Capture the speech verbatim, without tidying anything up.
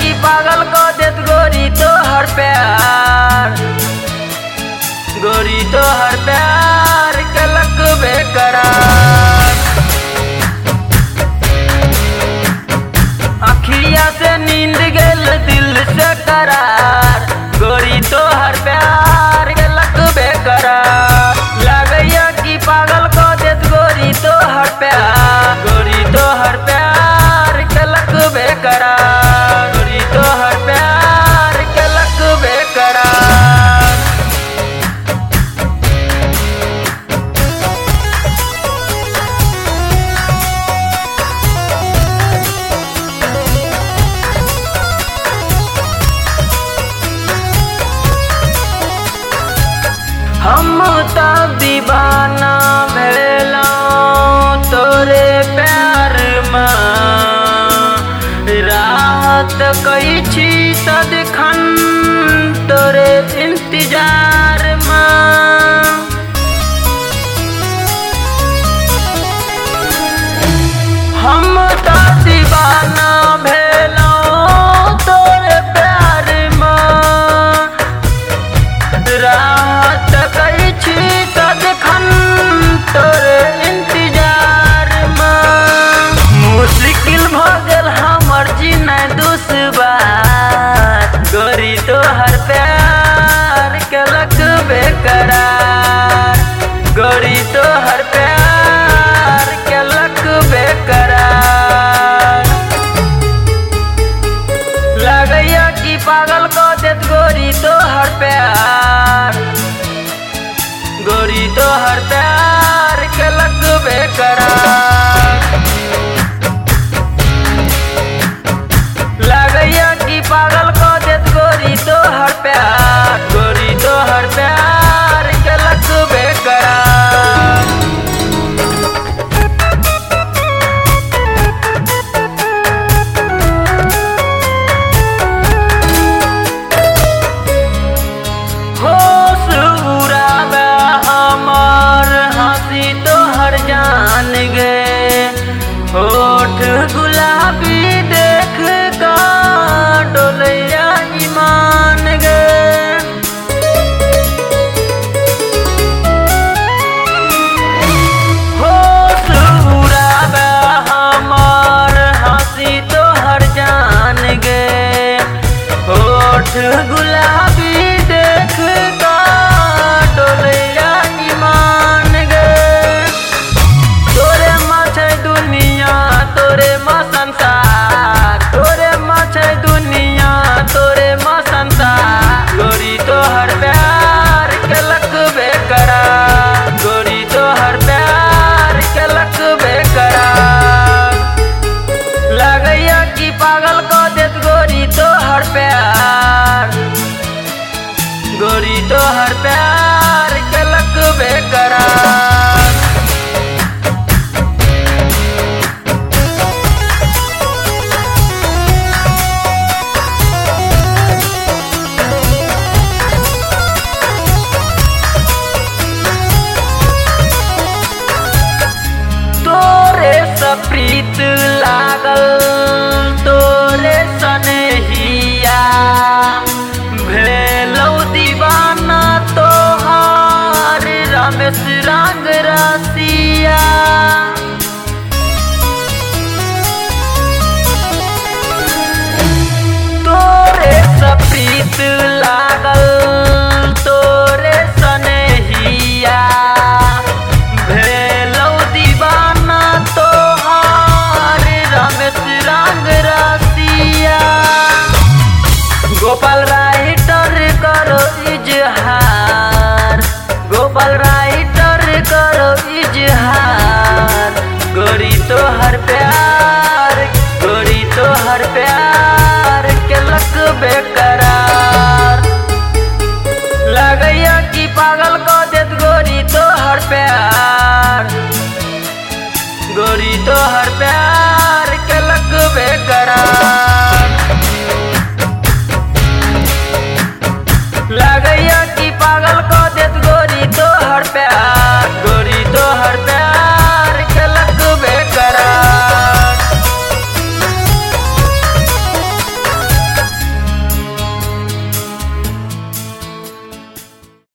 की पागल को देत गोरी तो हर प्यार, गोरी तो हर प्यार कलक बेकरार। अखिया से नींद गेल दिल से करार, गोरी तो हर प्यार कलक बेकरार। लगैया की पागल को देत गोरी तो हर प्यार, गोरी तो हर प्यार कलक बेकरार, गोरी तो हर प्यार कलक बेकरार। हम तो दीवाना भेलौं तोरे प्यार में, राहत कई छी सदखन तोरे इंतजार में। हम तो दीवाना भेलौं तोरे प्यार में, राहत कई छी सदखन तोरे इंतजार में। मुश्किल भ गेल हमर जीना दुश्वार, गोरी तो हर प्यार कलक बेकरार, गोरी तो हर प्यार कलक बेकरार। लगैया की पागल को देत गोरी तो हर प्यार, गोरी तो हर प्यार कलक बेकरार। लगैया की पागल को देत गोरी तो हर प्यार, गोरी तो हर प्यार कलक बेकरार। होश उड़ावे हमार हंसी तो हर जान गे, होठ गुलाबी देख का डोलैया ईमान गे। होश उड़ावे हमार हंसी तो हर जान गे, होठ गुलाबी देख का डोलैया ईमान गे। तोरे माँ छै दुनिया तोरे माँ संसार, तोरे माँ छै दुनिया तोरे माँ संसार। गोरी तो हर प्यार कलक बेकरार, गोरी तो हर प्यार कलक बेकरार। लगैया की पागल को देत गोरी तो हर प्यार, गोरी तो हर प्यार कलक बेकरार। तोरे सप्रीत लागल तोरे सनेहिया, भेलौ दीवाना तोहार रमेश रंग रसिया। तोरे सप्रीत लागल तोरे सनेहिया, भेलौ दीवाना तोहार रमेश रंग रसिया। गोपाल राइटर करो इजहार, गोपाल राइटर करो इजहार। गोरी तो हर प्यार, गोरी तो हर प्यार